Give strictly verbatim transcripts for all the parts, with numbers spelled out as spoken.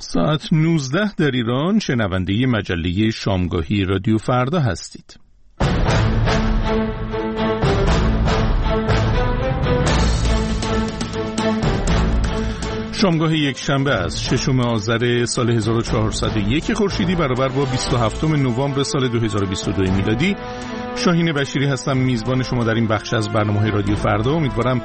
ساعت نوزده در ایران، شنونده مجله شامگاهی رادیو فردا هستید. شامگاه یک شنبه از ششم آذر سال هزار و چهارصد و یک خورشیدی برابر با بیست و هفتم نوامبر سال دو هزار و بیست و دو میلادی. شاهین بشیری هستم، میزبان شما در این بخش از برنامه رادیو فردا. امیدوارم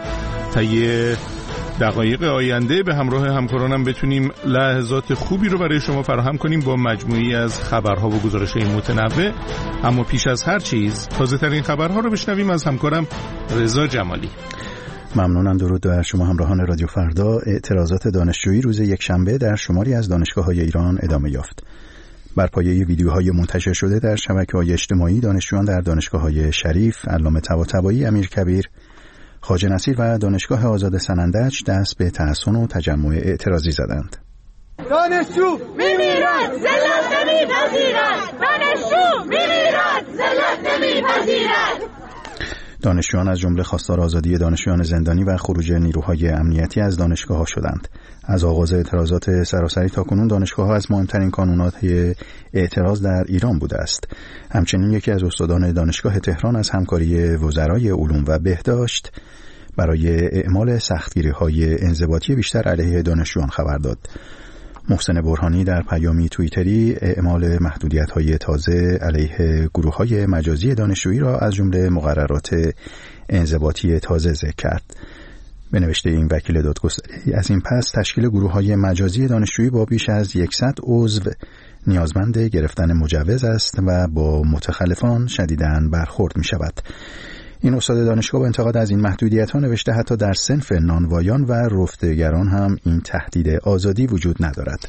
طی دقایق آینده به همراه همکارانم بتونیم لحظات خوبی رو برای شما فراهم کنیم با مجموعی از خبرها و گزارش‌های متنوع. اما پیش از هر چیز تازه ترین خبرها رو بشنویم از همکارم رضا جمالی. ممنونم. درود بر شما همراهان رادیو فردا. اعتراضات دانشجویی روز یکشنبه در شماری از دانشگاه‌های ایران ادامه یافت. بر پایه ویدیوهای منتشر شده در شبکه‌های اجتماعی، دانشجویان در دانشگاه‌های شریف، علامه طباطبایی، امیرکبیر، خواجه نصیر و دانشگاه آزاد سنندج دست به تحصن و تجمع اعتراضی زدند. دانشجو میمیرد، ذلت نمیپذیرد. دانشجو میمیرد، ذلت نمیپذیرد. دانشجویان از جمله خواستار آزادی دانشجویان زندانی و خروج نیروهای امنیتی از دانشگاه‌ها شدند. از آغاز اعتراضات سراسری تاکنون دانشگاه‌ها از مهمترین کانونات اعتراض در ایران بوده است. همچنین یکی از استادان دانشگاه تهران از همکاری وزرای علوم و بهداشت برای اعمال سختگیری‌های انضباطی بیشتر علیه دانشجویان خبر داد. محسن برهانی در پیامی توییتری اعمال محدودیت‌های تازه علیه گروه‌های مجازی دانشجویی را از جمله مقررات انضباطی تازه ذکر کرد. به نوشته این وکیل دادگستری، از این پس تشکیل گروه‌های مجازی دانشجویی با بیش از صد عضو نیازمند گرفتن مجوز است و با متخلفان شدیداً برخورد می‌شود. این استاد دانشگاه با انتقاد از این محدودیت‌ها نوشته حتی در صنف نانوایان و رفتگران هم این تهدید آزادی وجود ندارد.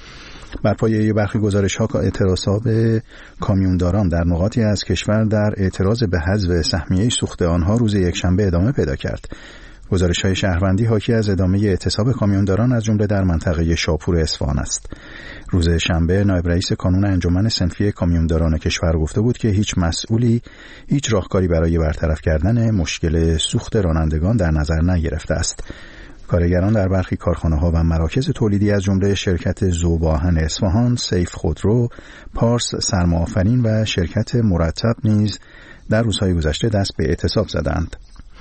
بر پایه برخی گزارش‌ها اعتراضات کامیونداران در نقاطی از کشور در اعتراض به حذف سهمیه سوخت آنها روز یکشنبه ادامه پیدا کرد. گزارش‌های شهروندی حاکی از ادامه اعتصاب کامیونداران از جمله در منطقه شاپور اصفهان است. روز شنبه نایب رئیس کانون انجمن صنفی کامیونداران کشور گفته بود که هیچ مسئولی هیچ راهکاری برای برطرف کردن مشکل سوخت رانندگان در نظر نگرفته است. کارگران در برخی کارخانه‌ها و مراکز تولیدی از جمله شرکت ذوب‌آهن اصفهان، سیف خودرو، پارس سرماآفرین و شرکت مرتب نیز در روزهای گذشته دست به اعتصاب زدند.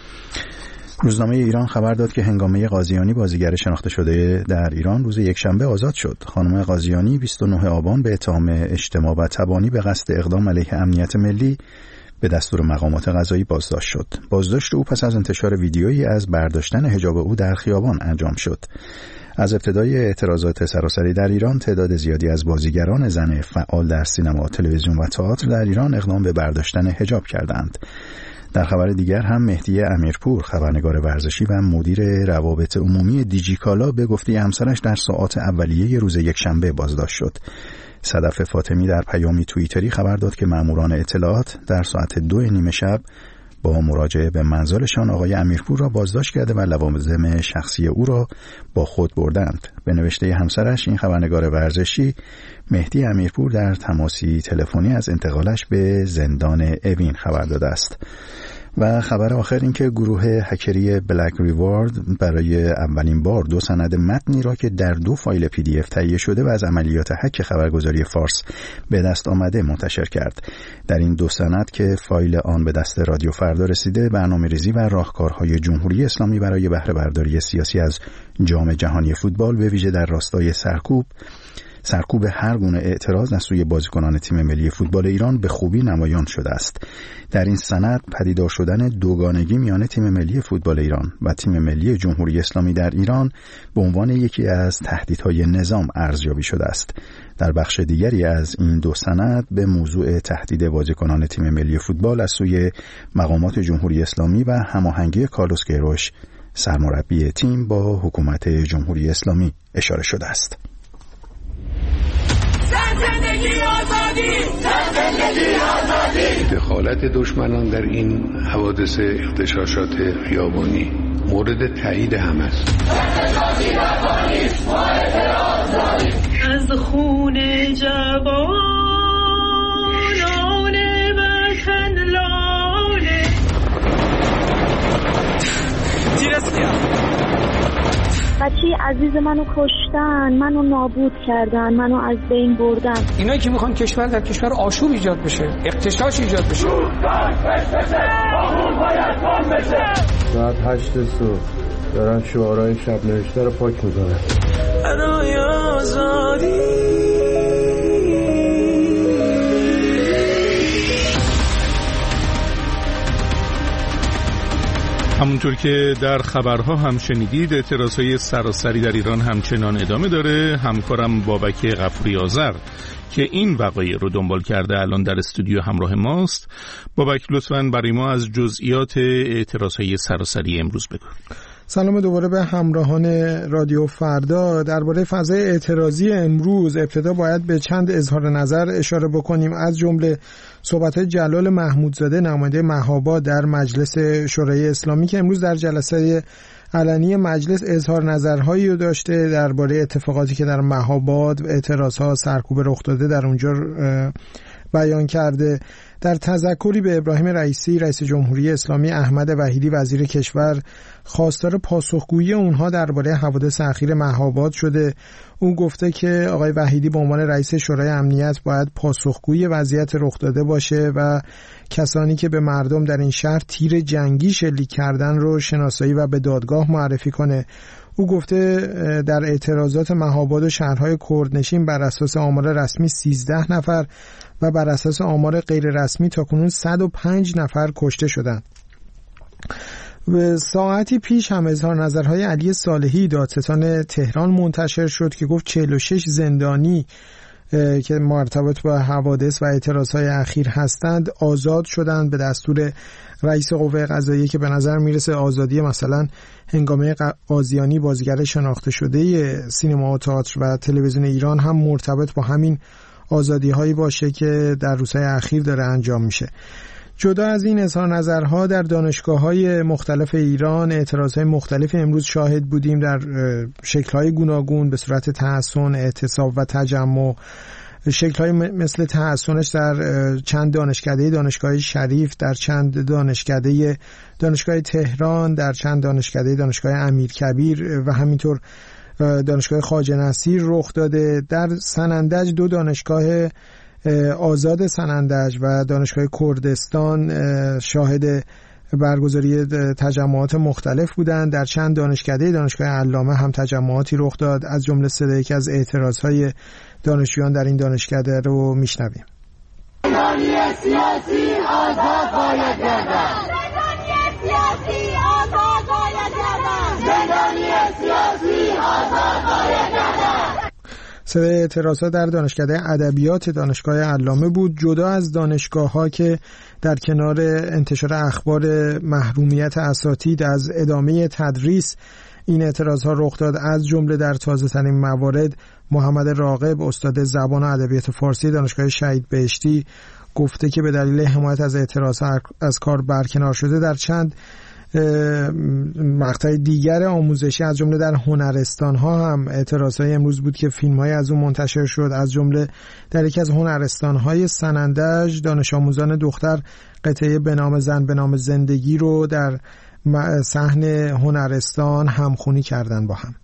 روزنامه ایران خبر داد که هنگامه قاضیانی، بازیگر شناخته شده در ایران، روز یکشنبه آزاد شد. خانم قاضیانی بیست و نه آبان به اتهام اجتماع و تبانی به قصد اقدام علیه امنیت ملی به دستور مقامات قضایی بازداشت شد. بازداشت او پس از انتشار ویدیویی از برداشتن حجاب او در خیابان انجام شد. از ابتدای اعتراضات سراسری در ایران، تعداد زیادی از بازیگران زن فعال در سینما، تلویزیون و تئاتر در ایران اقدام به برداشتن حجاب کردند. در خبر دیگر هم مهدی امیرپور، خبرنگار ورزشی و مدیر روابط عمومی دیجیکالا، به گفته همسرش در ساعات اولیه روز یکشنبه بازداشت شد. صدف فاطمی در پیامی توییتری خبر داد که ماموران اطلاعات در ساعت دو نیمه شب با مراجعه به منزلشان آقای امیرپور را بازداشت کرده و لوازم شخصی او را با خود بردند. به نوشته همسرش، این خبرنگار ورزشی مهدی امیرپور در تماسی تلفنی از انتقالش به زندان اوین خبر داده است. و خبر آخر این که گروه هکری بلک ریوارد برای اولین بار دو سند متنی را که در دو فایل پی دی اف تهیه شده و از عملیات هک خبرگزاری فارس به دست آمده منتشر کرد. در این دو سند که فایل آن به دست رادیو فردا رسیده، برنامه‌ریزی و راهکارهای جمهوری اسلامی برای بهره برداری سیاسی از جام جهانی فوتبال، به ویژه در راستای سرکوب سرکوب هر گونه اعتراض از سوی بازیکنان تیم ملی فوتبال ایران به خوبی نمایان شده است. در این سند پدیدار شدن دوگانگی میان تیم ملی فوتبال ایران و تیم ملی جمهوری اسلامی در ایران به عنوان یکی از تهدیدهای نظام ارزیابی شده است. در بخش دیگری از این دو سند به موضوع تهدید بازیکنان تیم ملی فوتبال از سوی مقامات جمهوری اسلامی و هماهنگی کارلوس کیروش، سرمربی تیم، با حکومت جمهوری اسلامی اشاره شده است. زندگی آزادی، زندگی آزادی. دخالت دشمنان در این حوادث اغتشاشات خیابانی مورد تایید هم است. از خون جوانان وطن لاله. تیرس کیا بچه عزیز منو کشتن، منو نابود کردن، منو از بین بردن. اینا که میخوان کشور در کشور آشوب ایجاد بشه، اغتشاش ایجاد بشه. ساعت هشت صبح دارن شعارهای شب نوشته رو پاک میزنن. برای آزادی همونطور که در خبرها هم شنیدید، اعتراضهای سراسری در ایران همچنان ادامه داره. همکارم بابک غفوری آذر که این وقایع رو دنبال کرده الان در استودیو همراه ماست. بابک لطفاً برای ما از جزئیات اعتراضهای سراسری امروز بگو. سلام دوباره به همراهان رادیو فردا. درباره فضای اعتراضی امروز ابتدا باید به چند اظهار نظر اشاره بکنیم، از جمله صحبت‌های جلال محمودزاده نماینده مهاباد در مجلس شورای اسلامی که امروز در جلسه علنی مجلس اظهار نظرهایی رو داشته درباره اتفاقاتی که در مهاباد، اعتراضها، سرکوب رخ داده در اونجا بیان کرده. در تذکری به ابراهیم رئیسی رئیس جمهوری اسلامی، احمد وحیدی وزیر کشور خواستار پاسخگویی اونها درباره حوادث اخیر مهاباد شده. او گفته که آقای وحیدی به عنوان رئیس شورای امنیت باید پاسخگوی وضعیت رخ داده باشه و کسانی که به مردم در این شهر تیر جنگی شلیک کردن رو شناسایی و به دادگاه معرفی کنه. او گفته در اعتراضات مهاباد و شهرهای کردنشین بر اساس آمار رسمی سیزده نفر و بر اساس آمار غیر رسمی تاکنون صد و پنج نفر کشته شدند. و ساعتی پیش هم اظهار نظرهای علی صالحی دادستان تهران منتشر شد که گفت چهل و شش زندانی که مرتبط با حوادث و اعتراضهای اخیر هستند آزاد شدند به دستور رئیس قوه قضاییه که به نظر میرسه آزادی مثلا هنگامه قاضیانی بازیگر شناخته شده سینما و تئاتر و تلویزیون ایران هم مرتبط با همین آزادی هایی باشه که در روزهای اخیر داره انجام میشه. جدا از این اظهار نظرها در دانشگاه‌های مختلف ایران اعتراضهای مختلف امروز شاهد بودیم در شکل‌های گوناگون به صورت تحصن، اعتصاب و تجمع. شکل‌های مثل تحصنش در چند دانشکده دانشگاه شریف، در چند دانشکده دانشگاه تهران، در چند دانشکده دانشگاه امیرکبیر و همینطور دانشگاه خواجه نصیر رخ داده. در سنندج دو دانشگاه آزاد سنندج و دانشگاه کردستان شاهد برگزاری تجمعات مختلف بودند. در چند دانشکده دانشگاه علامه هم تجمعاتی رخ داد. از جمله صدای یکی از اعتراضهای دانشجویان در این دانشکده رو میشنویم. زندانی سیاسی آزاد باید گردد. زندانی سیاسی آزاد باید گردد. زندانی سیاسی آزاد باید گردد. صدای اعتراضات در دانشکده ادبیات دانشگاه علامه بود. جدا از دانشگاه‌ها که در کنار انتشار اخبار محرومیت اساتید از ادامه تدریس این اعتراضها رخ داد، از جمله در تازه‌ترین موارد محمد راغب استاد زبان و ادبیات فارسی دانشگاه شهید بهشتی گفته که به دلیل حمایت از اعتراضها از کار برکنار شده. در چند مقطع دیگر آموزشی از جمله در هنرستان ها هم اعتراضهای امروز بود که فیلم های از اون منتشر شد. از جمله در یکی از هنرستان های سنندج دانش آموزان دختر قطعه به نام زن به نام زندگی رو در صحن هنرستان همخوانی کردن با هم.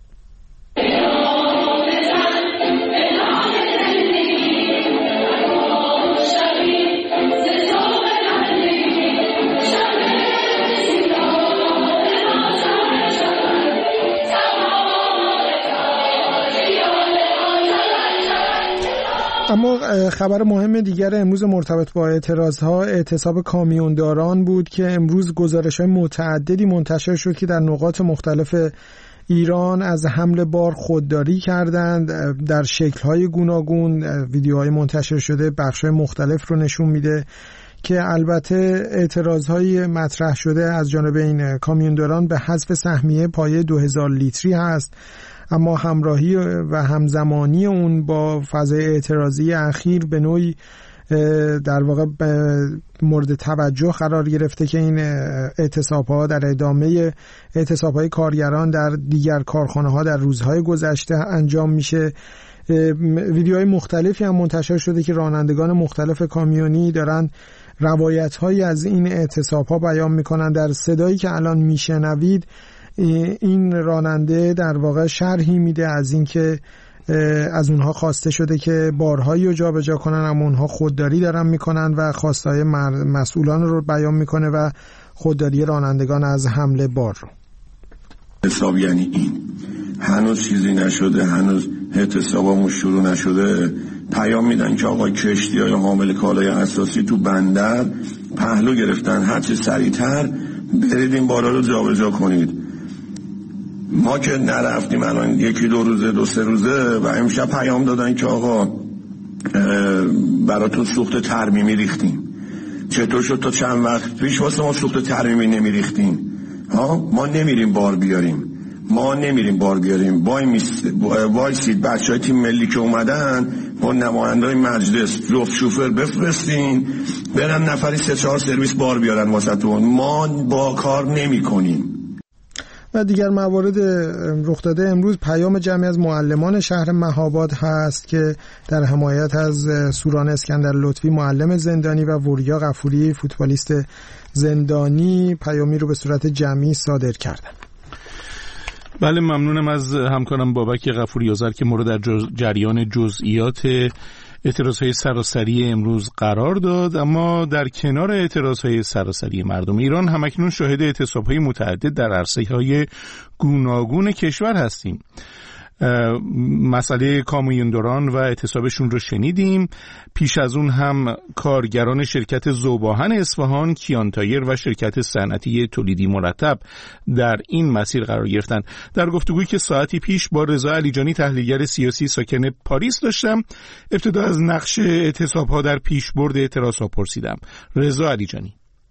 اما خبر مهم دیگر امروز مرتبط با اعتراضها اعتصاب کامیونداران بود که امروز گزارش‌های متعددی منتشر شد که در نقاط مختلف ایران از حمل بار خودداری کردند در شکل‌های گوناگون. ویدیوهای منتشر شده بخش‌های مختلف رو نشون میده که البته اعتراضهای مطرح شده از جانب این کامیونداران به حذف سهمیه پایه دو هزار لیتری هست، اما همراهی و همزمانی اون با فضای اعتراضی اخیر به نوعی در واقع مورد توجه قرار گرفته که این اعتصاب‌ها در ادامه اعتصاب‌های کارگران در دیگر کارخانه‌ها در روزهای گذشته انجام میشه. ویدیوهای مختلفی هم منتشر شده که رانندگان مختلف کامیونی دارن روایت‌هایی از این اعتصاب‌ها بیان می‌کنن. در صدایی که الان میشنوید این راننده در واقع شرحی میده از اینکه از اونها خواسته شده که بارهایی رو جابجا کنن، اما اونها خودداری دارن میکنن و خواستهای مسئولان رو بیان میکنه و خودداری رانندگان از حمل بار رو. حساب یعنی این هنوز چیزی نشده، هنوز اعتصابمون شروع نشده، پیام میدن که آقا کشتی‌های حامل کالای اساسی تو بندر پهلو گرفتن، هرچی سریعتر برید این بارا رو جابجا کنید. ما که نرفتیم الان یکی دو روزه دو سه روزه و امشب پیام دادن که آقا براتون سوخت ترمیمی ریختیم. چطور شد تا چند وقت پیش واسه ما سوخت ترمیمی نمیریختیم؟ ها ما نمیریم بار بیاریم، ما نمیریم بار بیاریم. وای میست وایسید بچهای تیم ملی که اومدن با نمایندای مجلس جفت شوفر بفرستین برن نفری سه چهار سرویس بار بیارن واسهتون. ما با کار نمی‌کنیم. و دیگر موارد رخ داده امروز پیام جمعی از معلمان شهر مهاباد هست که در حمایت از سوران اسکندر لطفی معلم زندانی و وریا غفوری فوتبالیست زندانی پیامی رو به صورت جمعی صادر کردن. بله ممنونم از همکارم بابک غفوری آذر که مورد در جز... جریان جزئیات اعتراضهای سراسری امروز قرار داد. اما در کنار اعتراضهای سراسری مردم ایران همکنون شاهد اعتصابهای متعدد در عرصه‌های گوناگون کشور هستیم. مسئله کامیوندران و اعتصابشون رو شنیدیم. پیش از اون هم کارگران شرکت ذوباهن اصفهان، کیان تایر و شرکت صنعتی تولیدی مرتب در این مسیر قرار گرفتن. در گفتگویی که ساعتی پیش با رضا علیجانی تحلیلگر سیاسی ساکن پاریس داشتم، ابتدا از نقش اعتصاب‌ها در پیشبرد اعتراض‌ها پرسیدم. رضا علیجانی: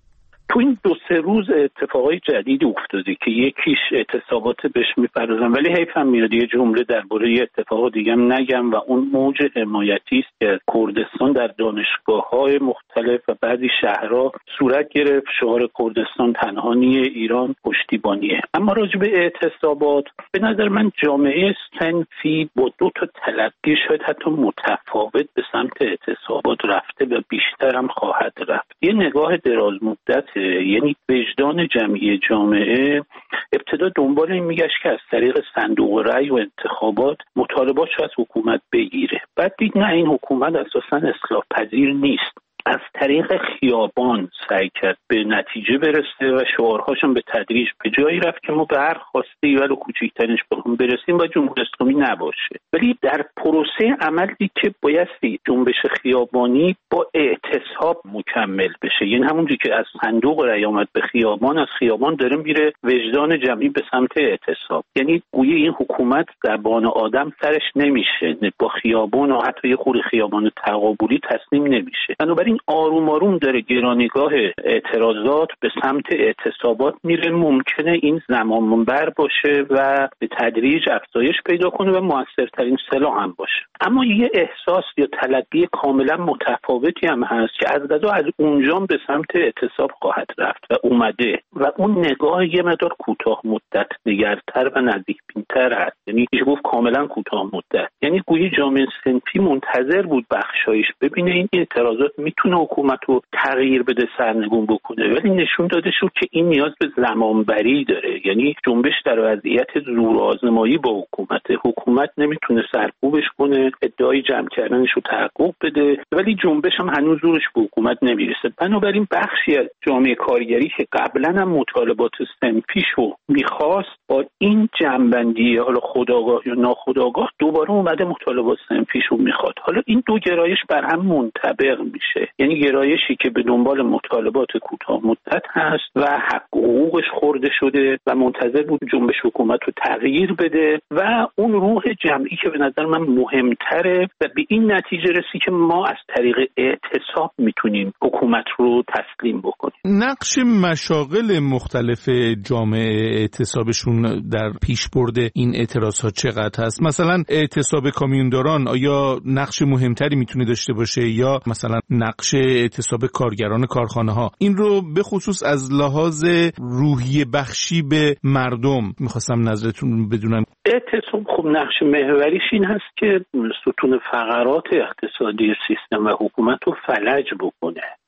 تو این دو سه روز اتفاقای جدید افتاده که یکیش اعتصابات بهش میپردازن، ولی حیفم میاد یه جمله درباره اتفاق دیگه هم نگم و اون موج حمایتی است که کردستان در دانشگاه‌های مختلف و بعضی شهرها صورت گرفت. شعار کردستان تنهایی ایران پشتیبانیه. اما راجع به اعتصابات به نظر من جامعه صنفی با دو تا تلقی شاید حتی متفاوت به سمت اعتصابات رفته و بیشتر هم خواهد رفت. یه نگاه دراز مدت، یعنی وجدان جمعی جامعه ابتدا دنبال این میگشت که از طریق صندوق رأی و انتخابات مطالبات رو از حکومت بگیره. بعد دید نه، این حکومت اساساً اصلاح پذیر نیست. از طریق خیابان سعی کرد به نتیجه برسه و شعارهاشون به تدریج به جایی رفت که ما به هر خواسته ولو کوچکترینش بخوام برسیم و جمهوری اسلامی نباشه. ولی در پروسه عملی که بایستی جنبش خیابانی با اعتصاب مکمل بشه، یعنی همونجوری که از صندوق رأی آمد به خیابان، از خیابان داره میره وجدان جمعی به سمت اعتصاب. یعنی گویا این حکومت زبان آدم سرش نمیشه، با خیابان و حتی یه خورده خیابان تقابلی تسلیم نمیشه. بنابراین آروم آروم داره گرانیگاه اعتراضات به سمت اعتصابات میره. ممکنه این زمانبر باشه و به تدریج افزایش پیدا کنه و موثرترین سلاح هم باشه. اما یه احساس یا تلقی کاملا متفاوتی هم هست که از قضا از اونجا به سمت اعتصاب خواهد رفت و اومده و اون نگاه یه مقدار کوتاه مدت نگرتر و نزدیک‌بین‌تر هست. یعنی میشه گفت کاملا کوتاه مدت. یعنی گویا جامعه صنفی منتظر بود بخشایش ببینه این اعتراضات میتونه حکومت رو تغییر بده، سرنگون بکنه، ولی نشون داده شد که این نیاز به زمانبری داره. یعنی جنبش در وضعیت زورآزمایی با حکومت حکومت نمیتونه سرکوبش کنه، ادعای جمع کردنش رو تحقق بده، ولی جنبش هم هنوز زورش به حکومت نمیرسه. بنابراین بخشی از جامعه کارگری که قبلا هم مطالبات صنفیش رو میخواست با این جنبندی حالا خودآگاه یا ناخودآگاه دوباره اومده مطالبات صنفیش رو میخواد. حالا این دو گرایش بر هم منطبق میشه، یعنی گرایشی که به دنبال مطالبات کوتاه مدت هست و حق و حقوقش خورده شده و منتظر بود جنبش حکومت رو تغییر بده، و اون روح جمعی که به نظر من مهمتره و به این نتیجه رسی که ما از طریق اعتصاب میتونیم حکومت رو تسلیم بکنیم. نقش مشاغل مختلف جامعه اعتصابشون در پیشبرد این اعتراضات چقدر هست؟ مثلا اعتصاب کامیونداران آیا نقش مهمتری میتونه داشته باشه یا مثلا نقش اعتصاب کارگران کارخانه ها؟ این رو به خصوص از لحاظ روحیه بخشی به مردم میخواستم نظرتون بدونم. اعتصاب خب نقش محوریش این هست که ستون فقرات اقتصادی سیستم و حکومت رو فلج بکنه.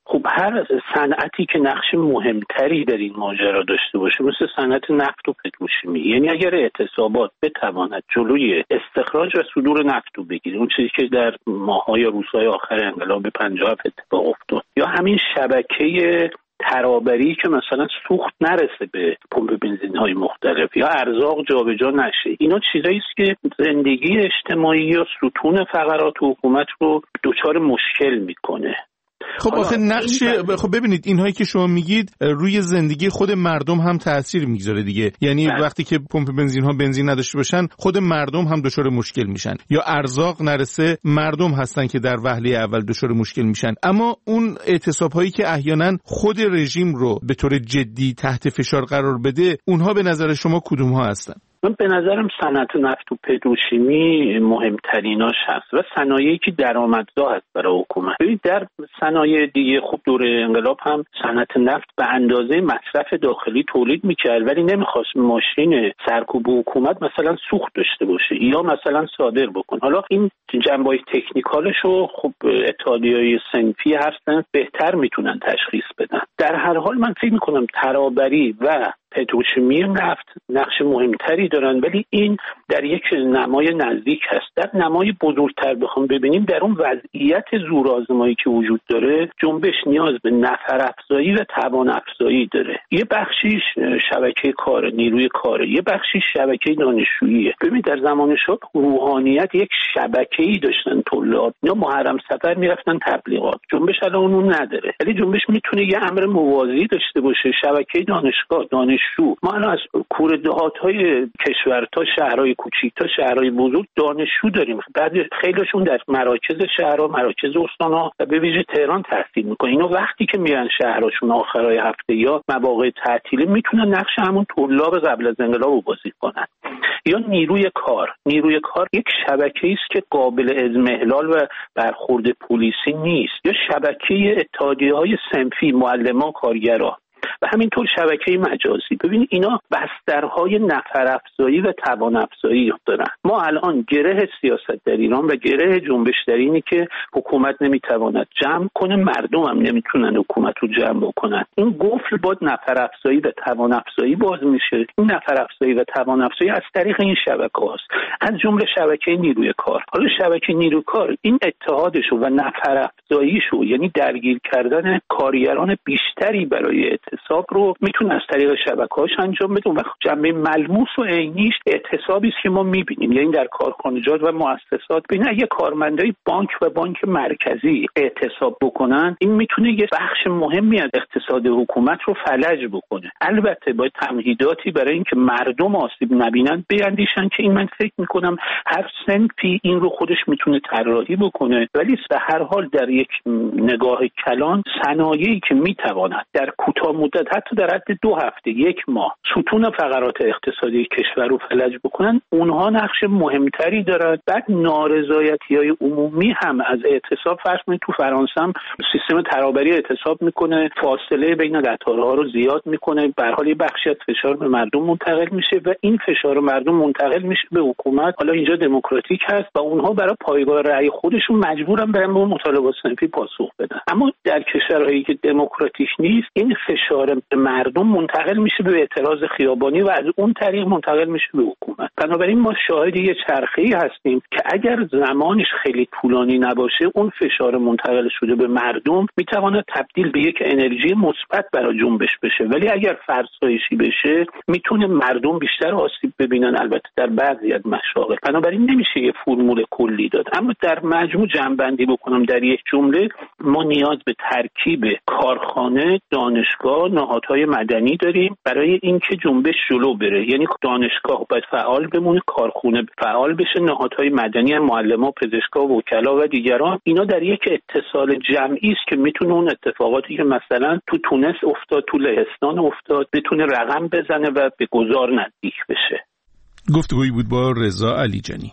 خب هر صنعتی که نقش مهمتری در این ماجرا داشته باشه مثل صنعت نفت و پتروشیمی، یعنی اگر اعتصابات بتواند جلوی استخراج و صدور نفت رو بگیره، اون چیزی که در ماه‌های روزهای آخر انقلاب پنجاه و هفت اتفاق افتاد، یا همین شبکه ترابری که مثلا سوخت نرسه به پمپ بنزین‌های مختلف یا ارزاق جابجا نشه، اینا چیزایی است که زندگی اجتماعی یا ستون فقرات حکومت رو دچار مشکل میکنه. خب آخه نقش خب ببینید اینهایی که شما میگید روی زندگی خود مردم هم تأثیر میگذاره دیگه، یعنی بله. وقتی که پمپ بنزین ها بنزین نداشته باشن خود مردم هم دچار مشکل میشن، یا ارزاق نرسه مردم هستن که در وهله اول دچار مشکل میشن. اما اون اعتصاب هایی که احیانا خود رژیم رو به طور جدی تحت فشار قرار بده، اونها به نظر شما کدوم ها هستن؟ من به نظرم صنعت نفت و پتروشیمی مهمتریناش هست و صنایعی که درآمدزا هست برای حکومت. ببینید در صنایع دیگه خب دوره انقلاب هم صنعت نفت به اندازه مصرف داخلی تولید میکرد ولی نمیخواست ماشین سرکوب حکومت مثلا سوخت داشته باشه یا مثلا صادر بکن. حالا این جنبه‌های تکنیکالش رو خب اتحادیه‌های صنفی هستن بهتر میتونن تشخیص بدن. در هر حال من فکر میکنم ترابری و پتروشیمی نفت نقش مهمتری دارن، ولی این در یک نمای نزدیک هست. در نمای بزرگتر بخوام ببینیم در اون وضعیت زورآزمایی که وجود داره، جنبش نیاز به نفر افزایی و توان افزایی داره. یه بخشیش شبکه کار، نیروی کاره، یه بخشیش شبکه دانشجوییه. ببینید در زمان شاه روحانیت یک شبکه‌ای داشتن، طلاب یا محرم سفر میرفتن تبلیغات. جنبش الان اون نداره، ولی جنبش میتونه یه امر موازی داشته باشه، شبکه دانشگاه، دانش شو. ما الان از کوره دهات‌های کشور تا شهرهای کوچیک تا شهرهای بزرگ دانشجو داریم. بعد خیلیشون در مراکز شهرها، مراکز استان‌ها و به ویژه تهران تحصیل میکنن. اینا وقتی که میرن شهرشون آخرای هفته یا مواقع تعطیلی میتونن نقش همون طلاب قبل از انقلاب رو بازی کنن. یا نیروی کار. نیروی کار یک شبکه‌ای است که قابل اضمحلال و برخورد پلیسی نیست. یا شبکه اتحادیه‌های صنفی، معلمان، کارگران و همینطور شبکه مجازی. ببین اینا بسترهای نفر افزایی و توان افزایی دارن. ما الان گره سیاست در ایران و گره جنبش در اینی که حکومت نمیتواند جمع کنه، مردم هم نمیتونن حکومت رو جمع بکنن. این قفل با نفر افزایی و توان افزایی باز میشه. این نفر افزایی و توان افزایی از طریق این شبکه هاست، از جمله شبکه نیروی کار. حالا شبکه نیروی کار این اتحادشو و نفر افزاییشو، یعنی درگیر کردن کارگران بیشتری برای اعتصاب رو میتونه از طریق شبکه‌هاش انجام بده. و جنبه ملموس و عینیش اعتصابی است که ما میبینیم، یعنی در کارخانجات و مؤسسات. ببین اگه کارمندای بانک و بانک مرکزی اعتصاب بکنن، این میتونه یه بخش مهمی از اقتصاد حکومت رو فلج بکنه. البته باید تمهیداتی برای اینکه مردم آسیب نبینن بیاندیشن که این من فکر میکنم هر صنفی این رو خودش میتونه طراحی بکنه، ولی به هر حال در یک نگاه کلان صنایعی که میتواند در کوتاه مدت حتی در حد دو هفته یک ماه ستون فقرات اقتصادی کشور رو فلج بکنن، اونها نقش مهمتری دارد. بعد نارضایتی‌های عمومی هم از اعتصاب، فرض کنید تو فرانسه هم سیستم ترابری اعتصاب میکنه، فاصله بین قطارها رو زیاد میکنه، به هر حال یه بخشی از فشار به مردم منتقل میشه و این فشار مردم منتقل میشه به حکومت. حالا اینجا دموکراتیک هست و اونها برای پایگاه رأی خودشون مجبورن برن به مطالبات صنفی پاسخ بدن. اما در کشورهایی که دموکراتیک نیست، این فشار مردم منتقل میشه به اعتراض خیابانی و از اون طریق منتقل میشه به حکومت. بنابراین ما شاهد یه چرخه‌ای هستیم که اگر زمانش خیلی طولانی نباشه، اون فشار منتقل شده به مردم میتواند تبدیل به یک انرژی مثبت برای جنبش بشه، ولی اگر فرسایشی بشه میتونه مردم بیشتر آسیب ببینن، البته در بعضی از مشاغل. بنابراین نمیشه یه فرمول کلی داد. اما در مجموع جمع‌بندی بکنم در یک جمله، ما نیاز به ترکیب کارخانه، دانشگاه، نهادهای مدنی داریم برای اینکه جنبش جلو بره. یعنی دانشگاه باید فعال بمونه، کارخونه فعال بشه، نهادهای مدنی، معلمان، پزشکا، وکلا و دیگران. اینا در یک اتصال جمعی است که میتونه اون اتفاقاتی که مثلا تو تونس افتاد، تو لهستان افتاد، بتونه رقم بزنه و به گذار نزدیک بشه. گفتگویی بود با رضا علیجانی.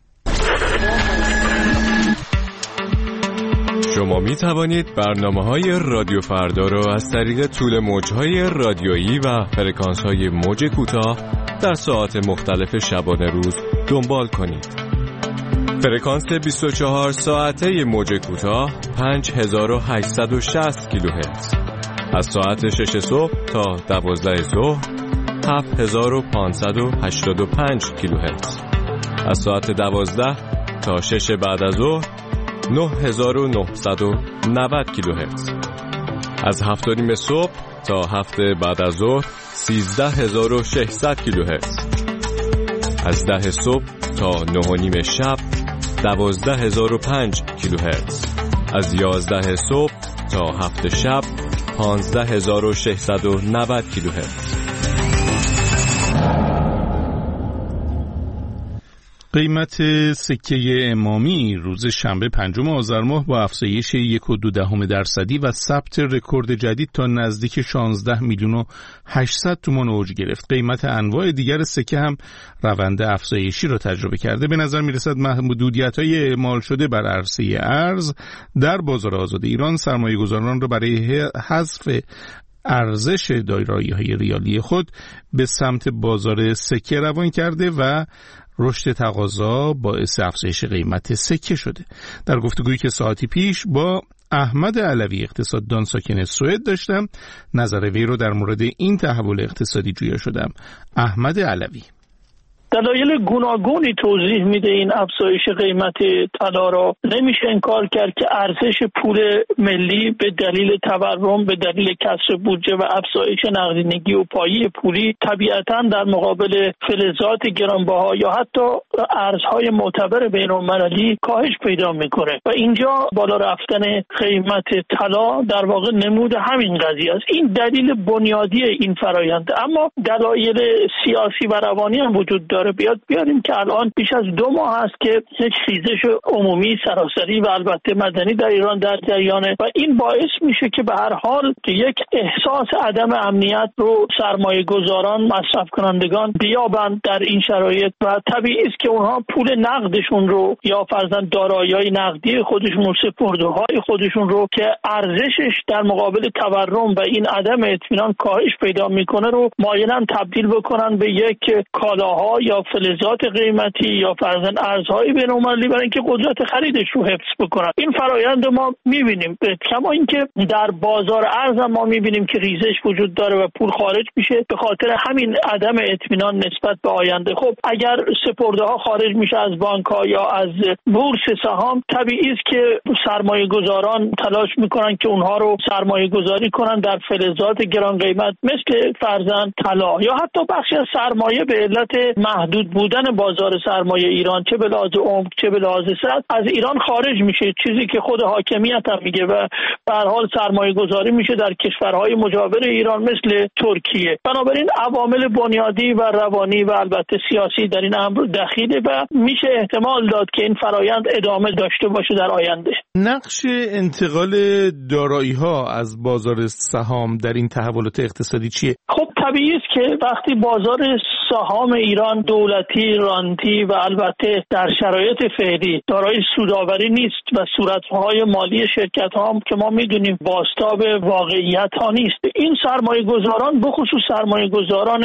شما می توانید برنامه‌های رادیو فردا را از طریق طول موج‌های رادیویی و فرکانس‌های موج کوتاه در ساعات مختلف شبانه روز دنبال کنید. فرکانس بیست و چهار ساعته موج کوتاه پنج هزار و هشتصد و شصت کیلوهرتز. از ساعت شش صبح تا دوازده ظهر هفت هزار و پانصد و هشتاد و پنج کیلوهرتز. از ساعت دوازده تا شش بعد از ظهر نه هزار و نهصد و نود کیلوهرتز. از هفت و نیم صبح تا هفت بعد از ظهر سیزده هزار و ششصد کیلوهرتز. از ده صبح تا نه و نیم شب دوازده هزار و پنج کیلوهرتز. از یازده صبح تا هفت شب پانزده هزار و ششصد و نود کیلوهرتز. قیمت سکه امامی روز شنبه پنجم آذر ماه با افزایش یک و دو دهم درصدی و ثبت رکورد جدید تا نزدیک شانزده میلیون و هشتصد تومان اوج گرفت. قیمت انواع دیگر سکه هم روند افزایشی را تجربه کرده. به نظر میرسد محدودیت‌های اعمال شده بر عرصه ارز در بازار آزاد ایران سرمایه‌گذاران را برای حذف ارزش دارایی‌های ریالی خود به سمت بازار سکه روان کرده و رشد تقاضا باعث افزایش قیمت سکه شده. در گفتگویی که ساعتی پیش با احمد علوی اقتصاددان ساکن سوئد داشتم، نظر وی رو در مورد این تحول اقتصادی جویا شدم. احمد علوی دلایل گوناگونی توضیح میده این افزایش قیمت طلا را. نمیشه انکار کرد که ارزش پول ملی به دلیل تورم، به دلیل کسر بودجه و افزایش نقدینگی و پایه پولی طبیعتاً در مقابل فلزات گرانبها یا حتی ارزهای معتبر بین‌المللی کاهش پیدا میکنه و اینجا بالا رفتن قیمت طلا در واقع نمود همین قضیه است. این دلیل بنیادی این فرآیند، اما دلایل سیاسی و روانی هم وجود داره. بیاد بیاریم که الان بیش از دو ماه است که یک خیزش عمومی سراسری و البته مدنی در ایران در جریانه و این باعث میشه که به هر حال یک احساس عدم امنیت رو سرمایه گذاران، مصرف کنندگان بیابند در این شرایط و طبیعی است که اونها پول نقدشون رو یا فرضاً دارایی‌های نقدی خودشون و سپرده‌های خودشون رو که ارزشش در مقابل تورم و این عدم اطمینان کاهش پیدا میکنه رو مایلن تبدیل بکنن به یک کالاها یا فلزات قیمتی یا فرضاً ارزهای بین‌المللی برای اینکه قدرت خریدش رو حفظ بکنن. این فرآیند ما می‌بینیم، کما اینکه در بازار ارز ما می‌بینیم که ریزش وجود داره و پول خارج میشه به خاطر همین عدم اطمینان نسبت به آینده. خب اگر سپرده‌ها خارج میشه از بانک‌ها یا از بورس سهام، طبیعی است که سرمایه‌گذاران تلاش میکنن که اونها رو سرمایه‌گذاری کنن در فلزات گران قیمت مثل فرضاً طلا یا حتی بخشی از سرمایه به علت محدود بودن بازار سرمایه ایران چه به لحاظ عمق چه به لحاظ سرعت از ایران خارج میشه، چیزی که خود حاکمیت هم میگه و به هر حال سرمایه گذاری میشه در کشورهای مجاور ایران مثل ترکیه. بنابراین عوامل بنیادی و روانی و البته سیاسی در این امر دخیله و میشه احتمال داد که این فرایند ادامه داشته باشه در آینده. نقش انتقال دارایی‌ها از بازار سهام در این تحولات اقتصادی چیه؟ خب طبیعی است که وقتی بازار سهام ایران دولتی، رانتی و البته در شرایط فعلی دارای سودآوری نیست و صورتهای مالی شرکت‌ها هم که ما می‌دونیم بازتاب واقعیت ها نیست، این سرمایه گذاران بخصوص سرمایه گذاران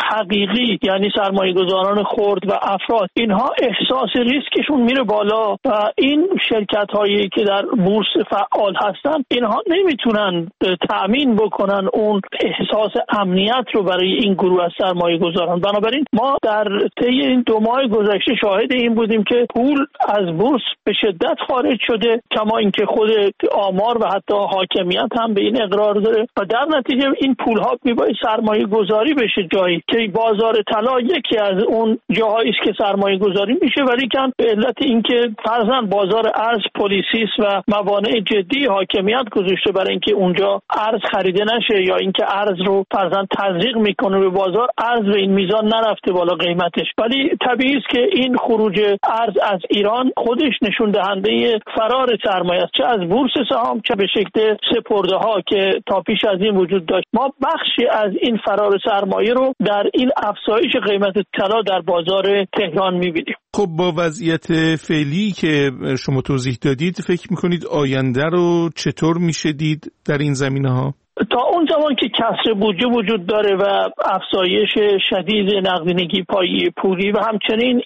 حقیقی یعنی سرمایه گذاران خرد و افراد اینها احساس ریسکشون میره بالا و این شرکت‌هایی که در بورس فعال هستن اینها نمیتونن تأمین بکنن اون احساس امنیت رو برای این گروه از سرمایه گذاران. بنابراین ما در طی این دو ماه گذشته شاهد این بودیم که پول از بورس به شدت خارج شده، کما اینکه خود آمار و حتی حاکمیت هم به این اقرار داره و در نتیجه این پول ها میباید سرمایه گذاری بشه جایی که بازار طلا یکی از اون جاهایی است که سرمایه گذاری میشه، ولی کن به علت اینکه فرضاً بازار ارز پلیسیس و موانع جدی حاکمیت گذاشته برای اینکه اونجا ارز خریده نشه یا اینکه ارز رو فرضاً تزریق میکنه به بازار، ارز به این میزان نرفته بالا قیمتش. ولی طبیعی است که این خروج ارز از ایران خودش نشون دهنده فرار سرمایه است، چه از بورس سهام چه به شکل سپرده ها که تا پیش از این وجود داشت. ما بخشی از این فرار سرمایه رو در این افزایش قیمت طلا در بازار تهران می‌بینیم. خب با وضعیت فعلی که شما توضیح دادید فکر می‌کنید آینده رو چطور میشه دید در این زمینه‌ها؟ تا اون زمان که کسر بودجه وجود داره و افزایش شدید نقدینگی پایه پولی و همچنین این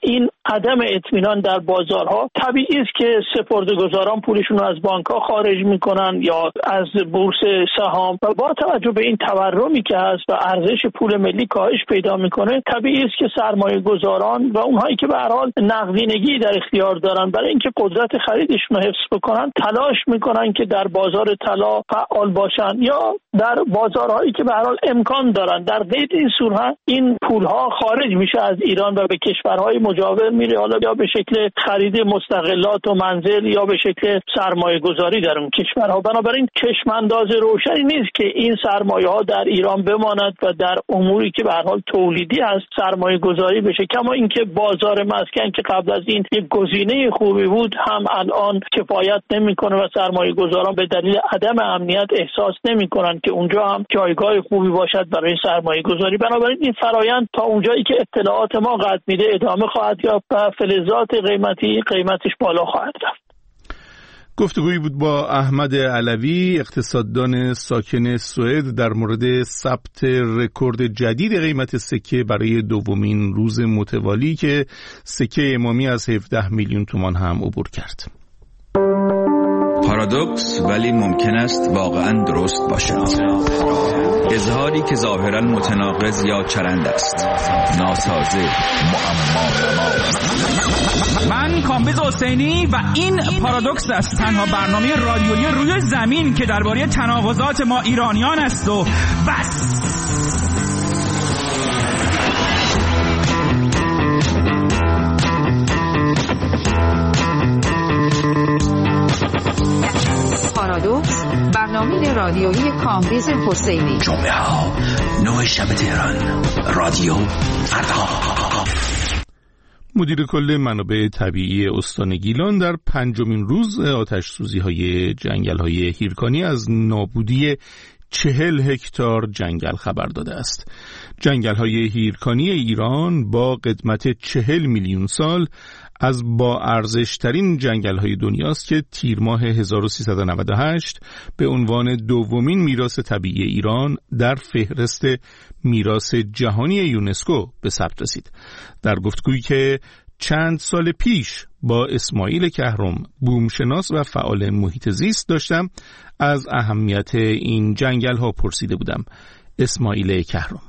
عدم اطمینان در بازارها، طبیعی است که سپرده‌گذاران پولشون رو از بانک‌ها خارج میکنن یا از بورس سهام و با توجه به این تورمی که هست و ارزش پول ملی کاهش پیدا میکنه، طبیعی است که سرمایه گذاران و اونهایی که به هر حال نقدینگی در اختیار دارن برای اینکه قدرت خریدشون رو حفظ بکنن تلاش میکنن که در بازار طلا فعال باشن یا در بازارهایی که به هر حال امکان دارن. در غیر این صورت این پولها خارج میشه از ایران و به کشورهای مجاور میره، حالا یا به شکل خرید مستغلات و منزل یا به شکل سرمایه گذاری در اون کشورها. بنابراین چشمانداز روشنی نیست که این سرمایه ها در ایران بماند و در اموری که به هر حال تولیدی هست سرمایه گذاری بشه، کما اینکه بازار مسکن که قبل از این یک گزینه خوبی بود هم الان کفایت نمیکنه و سرمایه گذاران به دلیل عدم امنیت احساس نمیکنن که اونجا هم جایگاه خوبی باشد برای سرمایه گذاری. بنابراین این فرایند تا اونجایی که اطلاعات ما قد میده ادامه خواهد یافت و فلزات قیمتی قیمتش بالا خواهد رفت. گفتگویی بود با احمد علوی، اقتصاددان ساکن سوئد، در مورد ثبت رکورد جدید قیمت سکه برای دومین روز متوالی که سکه امامی از هفده میلیون تومان هم عبور کرد. پارادوکس ولی ممکن است واقعا درست باشد. اظهاری که ظاهرا متناقض یا چرند است، ناسازه، معما. من کامبیز حسینی و این پارادوکس است، تنها برنامه رادیویی روی زمین که درباره تناقضات ما ایرانیان است و بس. پارادوکس، برنامه رادیویی کامبیز حسینی. جمعه ها نه شب تهران، رادیو فردا. مدیر کل منابع طبیعی استان گیلان در پنجمین روز آتش سوزی های جنگل های هیرکانی از نابودی چهل هکتار جنگل خبر داده است. جنگل های هیرکانی ایران با قدمت چهل میلیون سال از با ارزش ترین جنگل های دنیاست که تیر ماه هزار و سیصد و نود و هشت به عنوان دومین میراث طبیعی ایران در فهرست میراث جهانی یونسکو به ثبت رسید. در گفتگویی که چند سال پیش با اسماعیل کهرم، بومشناس و فعال محیط زیست داشتم، از اهمیت این جنگل ها پرسیده بودم. اسماعیل کهرم: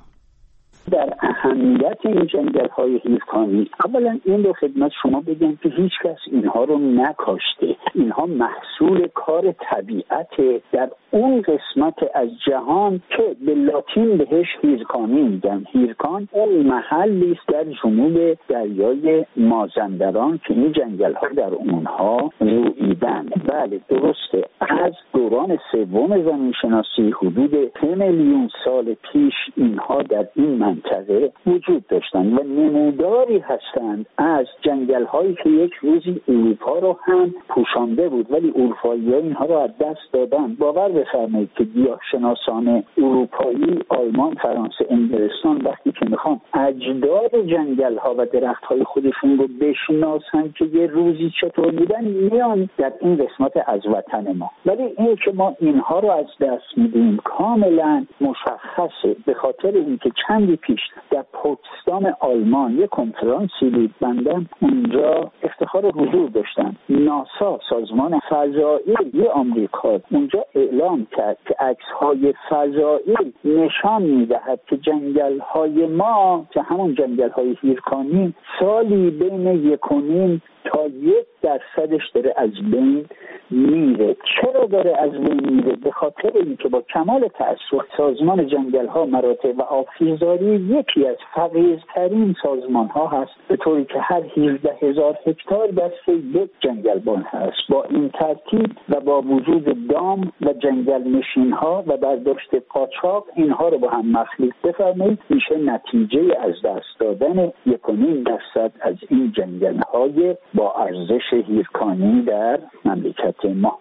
در اهمیت این جنگل های هیرکانی، اولا این رو خدمت شما بگم که هیچ کس اینها رو نکاشته. اینها محصول کار طبیعت در اون قسمت از جهان که به لاتین بهش هیرکانی میگن. هیرکان اون محلی است در جنوب دریای مازندران که این جنگل ها در اونها رویدن. بله درسته، از دوران سوم زمین شناسی حدود سه میلیون سال پیش اینها در این منطقه وجود داشتند و نموداری هستند از جنگل هایی که یک روزی اروپا رو هم پوشانده بود، ولی اروپایی ها اینها رو از دست دادن. باور بفرمایید که گیاهشناسان اروپایی، آلمان، فرانسه، انگلستان وقتی که میخوان اجداد جنگل ها و درخت های خودشون رو بشناسن که یه روزی چطور بودن، میان در این قسمت از وطن ما. ولی این که ما اینها رو از دست میدیم کاملا مشخصه، به خاطر اینکه چندی پیش در پوتسدام آلمان یک کنفرانسی بود، بنده اونجا افتخار حضور داشتم. ناسا، سازمان فضایی آمریکا، اونجا اعلام کرد که عکس‌های فضایی نشان می‌دهد که جنگل‌های ما، که همون جنگل‌های هیرکانی، سالی بین یک و نیم تا یک درصدش داره از بین میره. چرا داره از بین میره؟ به خاطر اینکه با کمال تأسف سازمان جنگل ها، مراتع و آبخیزداری یکی از فقیرترین سازمان ها هست، به طوری که هر هجده هزار هکتار دست یک جنگلبان هست. با این ترتیب و با وجود دام و جنگل نشین ها و برداشت قاچاق اینها رو با هم مخلوط بفرمایید، میشه نتیجه از دست دادن یک و نیم درصد از این جنگل های با ارزش هیرکانی در مملکت ما.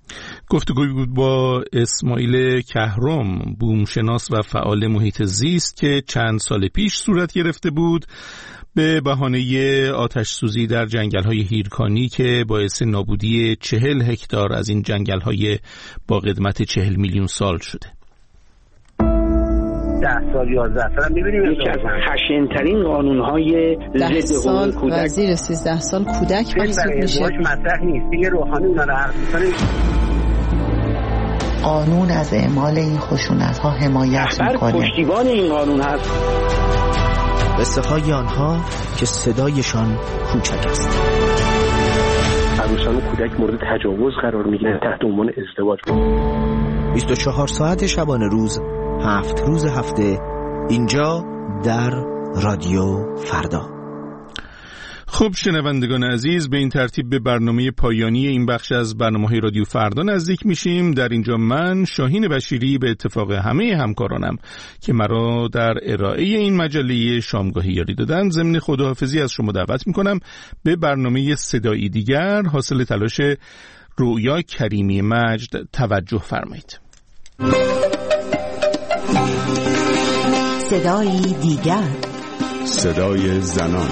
گفتگوی بود با اسماعیل کهرم، بومشناس و فعال محیط زیست که چند سال پیش صورت گرفته بود به بهانه آتش سوزی در جنگل‌های هیرکانی که باعث نابودی چهل هکتار از این جنگل‌های با قدمت چهل میلیون سال شده. ده سال یازده سال می‌بینیم یکی از خشن‌ترین قانون‌های ضد حقوق کودک و زیر سیزده سال کودک محسوب میشه. مطرح نیست دیگه، روحانی اونا رو حرف می‌زنه. قانون از اعمال این خشونت‌ها حمایت می‌کنه. پشتیبان این قانون هست. قصه های آنها که صدایشان کوچک است. عروسان و کودک مورد تجاوز قرار میگیرن تحت عنوان ازدواج. بیست و چهار ساعت شبانه روز، هفت روز هفته، اینجا در رادیو فردا. خب شنوندگان عزیز، به این ترتیب به برنامه پایانی این بخش از برنامه‌های رادیو فردا نزدیک میشیم. در اینجا من شاهین بشیری به اتفاق همه همکارانم که مرا در ارائه این مجله شامگاهی یاری دادن، ضمن خداحافظی از شما دعوت میکنم به برنامه صدایی دیگر حاصل تلاش رویا کریمی مجد توجه فرمایید. صدایی دیگر، صدای زنان.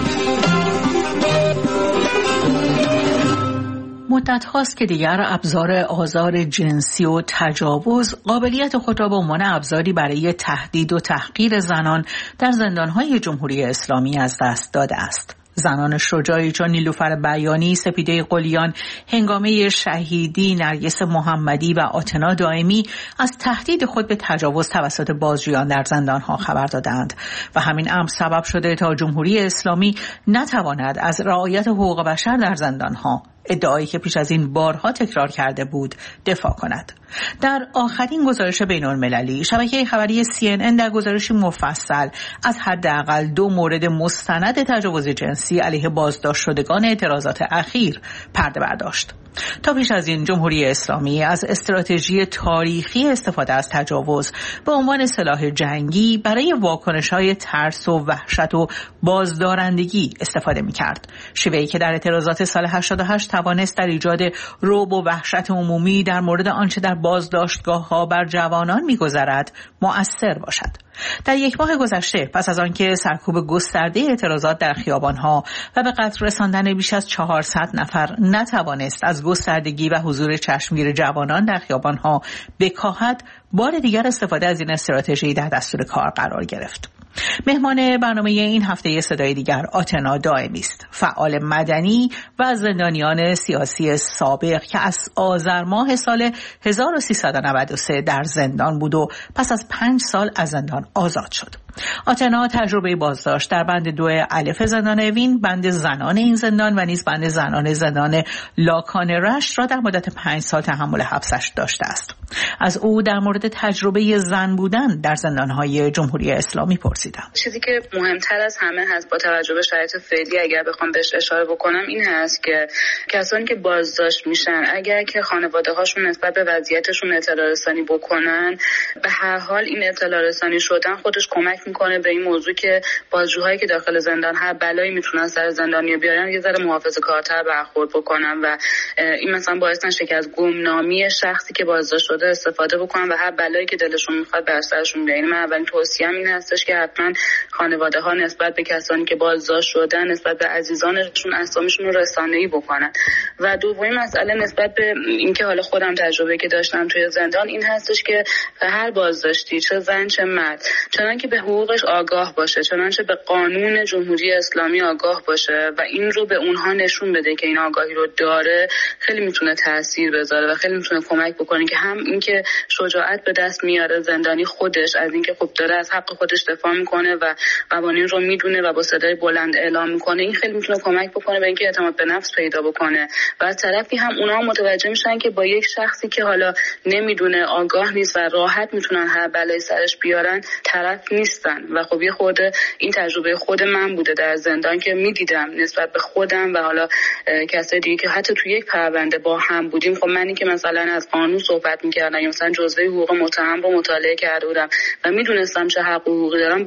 مدت هاست که دیگر ابزار آزار جنسی و تجاوز قابلیت خود را به عنوان ابزاری برای تهدید و تحقیر زنان در زندانهای جمهوری اسلامی از دست داده است. زنان شجاعی چون نیلوفر بیانی، سپیده قلیان، هنگامه شهیدی، نرگس محمدی و آتنا دائمی از تهدید خود به تجاوز توسط بازجویان در زندانها خبر دادند و همین امر سبب شده تا جمهوری اسلامی نتواند از رعایت حقوق بشر در زندانها، ادعایی که پیش از این بارها تکرار کرده بود، دفاع کند. در آخرین گزارش بین‌المللی، شبکه خبری سی ان ان در گزارشی مفصل از حداقل دو مورد مستند تجاوز جنسی علیه بازداشت شدگان اعتراضات اخیر پرده برداشت. تا پیش از این جمهوری اسلامی از استراتژی تاریخی استفاده از تجاوز به عنوان سلاح جنگی برای واکنش‌های ترس و وحشت و بازدارندگی استفاده می‌کرد. شیوهی که در اعتراضات سال هشتاد و هشت توانست در ایجاد رعب و وحشت عمومی در مورد آنچه در بازداشتگاه‌ها بر جوانان می‌گذرد مؤثر باشد. در یک ماه گذشته پس از آنکه سرکوب گسترده اعتراضات در خیابان‌ها و به قتل رساندن بیش از چهارصد نفر نتوانست از گستردگی و حضور چشمگیر جوانان در خیابان‌ها بکاهد، بار دیگر استفاده از این استراتژی در دستور کار قرار گرفت. مهمان برنامه این هفته صدای دیگر آتنا دائمی است، فعال مدنی و از زندانیان سیاسی سابق که از آذر ماه سال هزار و سیصد و نود و سه در زندان بود و پس از پنج سال از زندان آزاد شد. آتنا تجربه بازداشت در بند دو الف زندان اوین، بند زنان این زندان و نیز بند زنان زندان لاکان رشت را در مدت پنج سال تحمل حبسش داشته است. از او در مورد تجربه زن بودن در زندانهای جمهوری اسلامی پرسیدم. چیزی که مهمتر از همه هست با توجه به شرایط فعلی، اگر بخوام بهش اشاره بکنم، این هست که کسانی که بازداشت میشن اگر که خانواده هاشون نسبت به وضعیتشون اطلاع رسانی بکنن، به هر حال این اطلاع رسانی شدن خودش کمک میکنه به این موضوع که بازجوهایی که داخل زندان هر بلایی میتونن سر زندانی بیارن یه ذره محافظه‌کارتر برخورد بکنن و این مثلا باعث نشه که از گمنامی شخصی که بازداشت شده استفاده بکنن و هر بلایی که دلشون میخواد بر سرشون بیارن. من اولین توصیه‌ام این هستش که حتما خانواده ها نسبت به کسانی که بازداشت شدن، نسبت به عزیزانشون اسامیشون رو رسانه‌ای بکنن. و دومین مسئله نسبت به اینکه حالا خودم تجربه که داشتم توی زندان این هستش که هر بازداشتی، چه زن چه مرد، چنان که به حقوقش آگاه باشه، چنانچه به قانون جمهوری اسلامی آگاه باشه و این رو به اونها نشون بده که این آگاهی رو داره، خیلی میتونه تاثیر بذاره و خیلی میتونه کمک بکنه که هم اینکه شجاعت به دست میاره زندانی خودش از اینکه خب داره از حق خودش دفاع میکنه و قوانین رو میدونه و با صدای بلند اعلام میکنه، این خیلی میتونه کمک بکنه به اینکه اعتماد به نفس پیدا بکنه و از طرفی هم اونها متوجه میشن که با یک شخصی که حالا نمیدونه، آگاه نیست و راحت میتونن هر بلایی سرش بیارن، طرف نیستن. و خب یه خود این تجربه خود من بوده در زندان که میدیدم نسبت به خودم و حالا کسای دیگه که حتی توی یک پرونده با هم بودیم، خب منی که مثلا از قانون صحبت میکردم یا مثلا جزوه حقوق متهم رو مطالعه کرده بودم و میدونستم چه حق و حقوقی دارم، با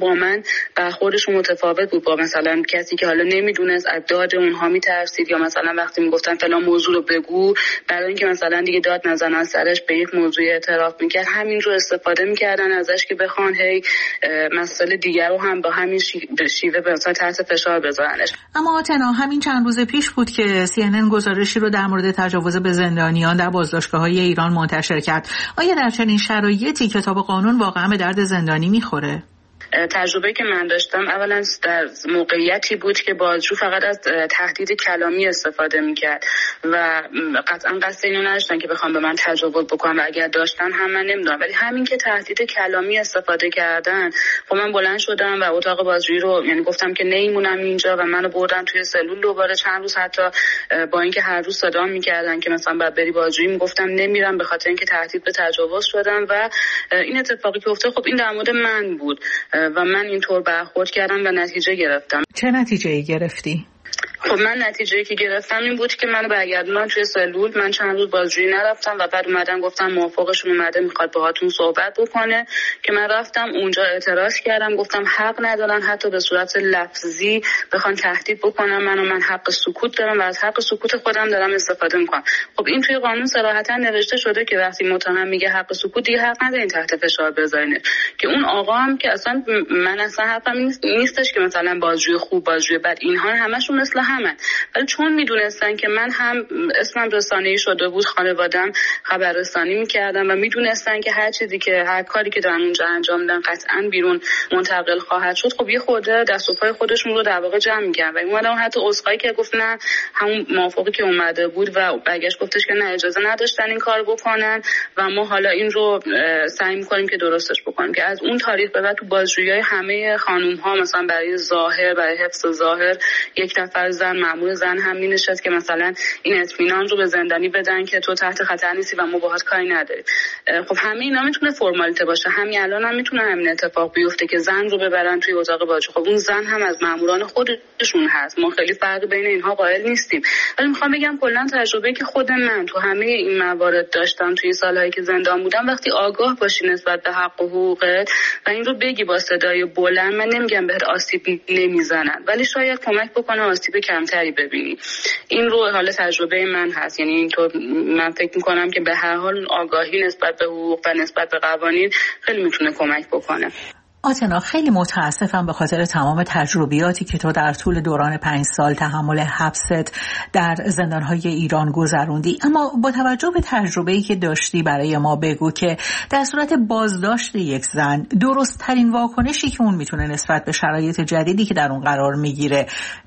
با من برخوردشون متفاوت بود با مثلا کسی که حالا نمیدونست از داد اونها میترسید، یا مثلا وقتی میگفتن فلان موضوع رو بگو برای اینکه مثلا دیگه داد نزنن سرش به یک موضوع اعتراف میکرد، همین رو استفاده میکردن ازش که بخوان هی مسئله دیگر رو هم با همین شیوه به مثلا تحت فشار بذارنش. اما آتنا همین چند روز پیش بود که سی ان ان گزارشی رو در مورد تجاوز به زندانیان در بازداشتگاه‌های ایران منتشر کرد. آیا در چنین شرایطی کتاب قانون واقعا به درد زندانی میخوره؟ تجربه که من داشتم اولا در موقعیتی بود که بازجو فقط از تهدید کلامی استفاده میکرد و قطعا قصد اینو نداشتن که بخوام به من تجاوز بکنن و اگر داشتن هم من نمیدونم، ولی همین که تهدید کلامی استفاده کردن خب من بلند شدم و اتاق بازجویی رو یعنی گفتم که نمیمونم اینجا و منو بردن توی سلول دوباره چند روز، حتی با اینکه هر روز صدا میکردن که مثلا بعد بری بازجویی میگفتم نمیرم به خاطر اینکه تهدید به تجاوز شدم و این اتفاقی که افتاد خب این در مورد من بود و من اینطور برخورد کردم و نتیجه گرفتم. چه نتیجه‌ای گرفتی؟ خب من نتیجه‌ای که گرفتم این بود که منو برگردوندن توی سلول. من چند روز بازجویی نرفتم و بعد اومدن گفتم موافقشون اومده میخواد باهاتون صحبت بکنه که من رفتم اونجا اعتراض کردم، گفتم حق ندارن حتی به صورت لفظی بخوان تهدید بکنن منو، من حق سکوت دارم و از حق سکوت خودم دارم استفاده میکنم. خب این توی قانون صراحتا نوشته شده که وقتی متهم میگه حق سکوت دیگه حق ندارین تحت فشار بذارین، که اون آقا هم که اصلا من اصلا حرفم نیستش که مثلا بازجوی خوب بازجوی بد، اینها همشون مثل همن، ولی چون میدونستن که من هم اسمم رسانه‌ای شده بود، خانواده‌ام خبررسانی میکردم و میدونستن که هر چیزی که هر کاری که دارن اونجا انجام میدن قطعا بیرون منتقل خواهد شد، خب یه خورده دست و پای خودشون رو در واقع جمع می‌کردن و اومدن حتی عذرخواهی که گفت نه همون موافقی که اومده بود و برگشت گفتش که نه اجازه نداشتن این کار بکنن و ما حالا این رو سعی می‌کنیم که درستش بکنیم، که از اون تاریخ به بعد تو بازجویی‌های همه خانم‌ها مثلا برای ظاهر برای حفظ ظاهر یک نفر زن مأمور زن هم می‌نشست که مثلا این اطمینان رو به زندانی بدن که تو تحت خطر نیستی و ما باهات کاری نداریم. خب همه اینا میتونه فرمالیته باشه، همین الان هم میتونه همین اتفاق بیفته که زن رو ببرن توی اتاق بازجویی. خب اون زن هم از مأموران خودشون هست، ما خیلی فرق بین اینها قائل نیستیم، ولی میخوام بگم کلا تجربه‌ای که خود من تو همه این موارد داشتم توی سالهایی که زندان بودم، وقتی آگاه باشی نسبت به حق و حقوقت و این رو بگی با صدای بلند، من نمیگم بهت آسیب نمیزنن ولی شاید کمک بکنه آسیب کمتری ببینی. این رو حالا تجربه من هست، یعنی اینطور من فکر میکنم که به هر حال آگاهی نسبت به حقوق و نسبت به قوانین خیلی میتونه کمک بکنه. آتنا خیلی متاسفم به خاطر تمام تجربیاتی که تو در طول دوران پنج سال تحمل حبست در زندانهای ایران گذروندی، اما با توجه به تجربه‌ای که داشتی برای ما بگو که در صورت بازداشت یک زن درست ترین واکنشی که اون میتونه نسبت به شرایط جدیدی که در اون قرار میگیره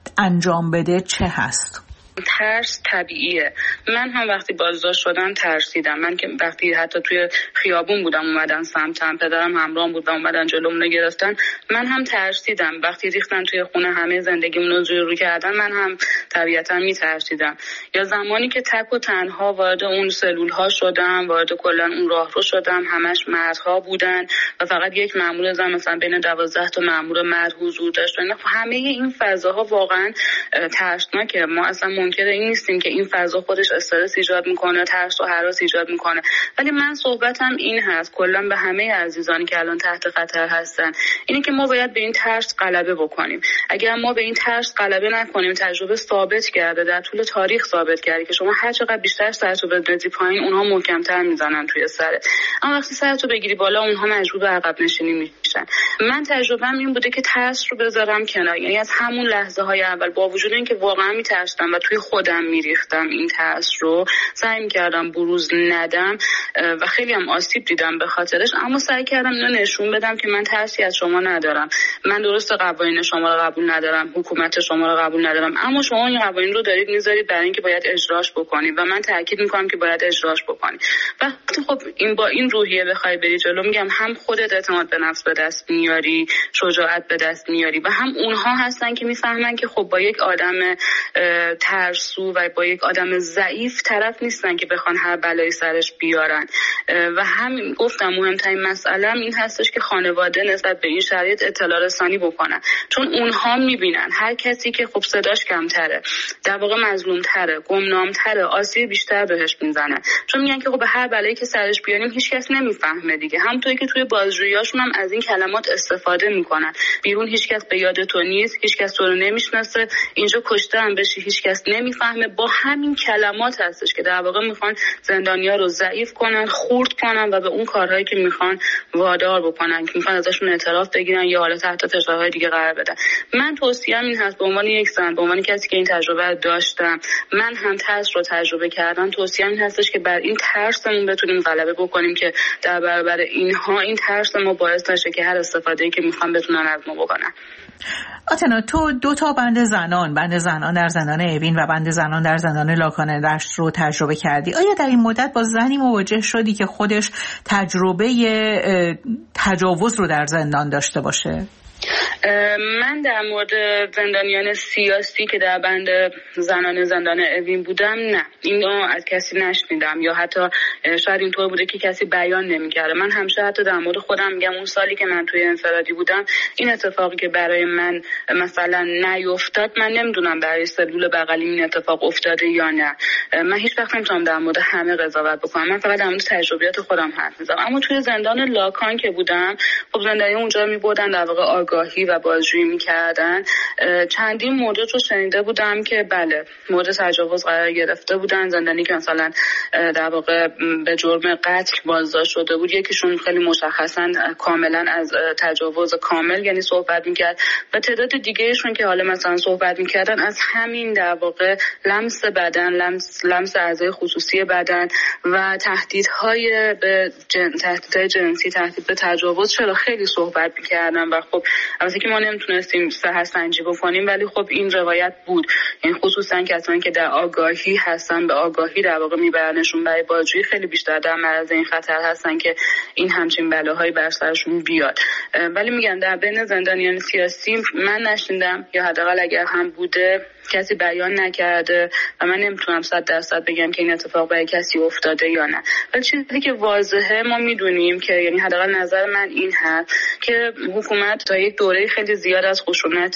انجام بده چه هست؟ ترس طبیعیه. من هم وقتی بازداشت شدم ترسیدم. من که وقتی حتی توی خیابون بودم اومدن سمتم، پدرم همراهم بود و اومدن جلومون رو گرفتن، من هم ترسیدم. وقتی ریختن توی خونه همه زندگیمون رو زیر رو کردن، من هم طبیعتا میترسیدم. یا زمانی که تک و تنها وارد اون سلول ها شدم، وارد کلا اون راه رو شدم، همش مردها بودن و فقط یک مأمور زن مثلا بین دوازده تا مأمور مرد حضور داشت. همه این فضاها واقعا ترسناکه. ما اصلا منکر این نیستیم که این فضا خودش استرس ایجاد میکنه، ترس و هراس ایجاد میکنه، ولی من صحبتم این هست کلا به همه عزیزانی که الان تحت خطر هستن، اینه که ما باید به این ترس غلبه بکنیم. اگر ما به این ترس غلبه نکنیم، تجربه ثابت کرده، در طول تاریخ ثابت کرده که شما هر چقدر بیشتر سرتو بندازی پایین، اونها محکم‌تر میزنن توی سرت، اما وقتی سرتو بگیری بالا، اونها مجبور به عقب نشینی میشن. من تجربه‌ام این بوده که ترس رو بذارم کنار، یعنی از همون لحظه های اول با وجود اینکه واقعا میترسیدم و توی خودم میریختم این ترس رو، سعی می‌کردم بروز ندم و خیلی هم آسیب دیدم به خاطرش، اما سعی کردم اینو نشون بدم که من ترسی از شما ندارم. من درست قوانین شما رو قبول ندارم، حکومت شما رو قبول ندارم، اما شما این قوانین رو دارید میذارید برای اینکه باید اجراش بکنید و من تاکید میکنم که باید اجراش بکنید. وقتی خب این با این روحیه بخوای بری جلو، میگم هم خودت اعتماد به نفس به دست میاری، شجاعت به دست میاری و هم اونها هستن که میفهمن که خب با یک آدم ترسو و با یک آدم ضعیف طرف نیستن که بخوان هر بلایی سرش بیارن. و همین گفتم مهمترین مسئله این هستش که خانواده نسبت به این شرایط اطلاع رسانی بکنن، چون اونها میبینن هر کسی که خب صداش کمتره، در واقع مظلومتره، گمنامتره، آسیب بیشتر بهش میزنن، چون میگن که خب به هر بلایی که سرش بیاریم هیچ کس نمیفهمه دیگه. همونطوری که توی بازجوییاشون هم از این کلمات استفاده میکنن، بیرون هیچ کس به یاد تو نیست، هیچ کس تو رو نمیشناسه، اینجا کشته هم بشی هیچ کس نمیفهمه. با همین کلمات هستش که در واقع میخوان زندانیا رو ضعیف کنن، خرد کنن و به اون کارهایی که میخوان وادار بکنن، که میخوان ازشون اعتراف بگیرن یا حالا تحت فشارهای دیگه قرار بدن. من توصیه‌ام این هست به عنوان یک زن، به عنوان کسی که این تجربه داشتم، من هم ترس رو تجربه کردم، توصیه‌ام این هستش که بر این ترسمون بتونیم غلبه بکنیم که در برابر اینها این ترس ما باعث نشه که هر استفاده‌ای که میخوان بتونن از ما بکنن. آتنا، تو دو تا بند زنان، بند زنان در زندان اوین و بند زنان در زندان لاکان دشت رو تجربه کردی. آیا در این مدت با زنی مواجه شدی که خودش تجربه تجاوز رو در زندان داشته باشه؟ من در مورد زندانیان سیاسی که در بند زنان زندان اوین بودم نه، اینو از کسی نشنیدم یا حتی شاید اینطور بوده که کسی بیان نمی‌کرده. من همیشه حتی در مورد خودم میگم اون سالی که من توی انفرادی بودم این اتفاقی که برای من مثلا نیفتاد، من نمیدونم برای سلول بغلی این اتفاق افتاده یا نه. من هیچ وقت نمیتونم در مورد همه قضاوت بکنم، من فقط در مورد تجربیات خودم حرف میزنم. اما توی زندان لاکان که بودم، خب زندانیان اونجا میبردن در واقع آگاهی و بازجویی میکردن. چندین مورد رو شنیده بودم که بله مورد تجاوز قرار گرفته بودن، زندانی که مثلا در واقع به جرم قتل بازداشت شده بود، یکیشون خیلی مشخصا کاملا از تجاوز کامل یعنی صحبت میکرد و تعداد دیگهشون که حالا مثلا صحبت میکردن از همین در واقع لمس بدن، لمس لمس اعضای خصوصی بدن و تهدیدهای به جن... تهدیدهای جنسی، تهدید به تجاوز، چرا خیلی صحبت میکردن و خب البته که ما نمیتونستیم صحت سنجی بکنیم ولی خب این روایت بود، یعنی خصوصا کسانی که در آگاهی هستن به آگاهی در واقع میبرنشون برای بازجویی خیلی بیشتر در معرض این خطر هستن که این همچین بلاهایی بر سرشون بیاد. ولی میگم در بین زندانیان سیاسی من نشنیدم یا حداقل اگر هم بوده کسی بیان نکرده و من نمیتونم صد درصد بگم که این اتفاق برای کسی افتاده یا نه. ولی چیزی که واضحه ما میدونیم که یعنی حداقل نظر من این هست که حکومت تا یک دوره خیلی زیاد از خشونت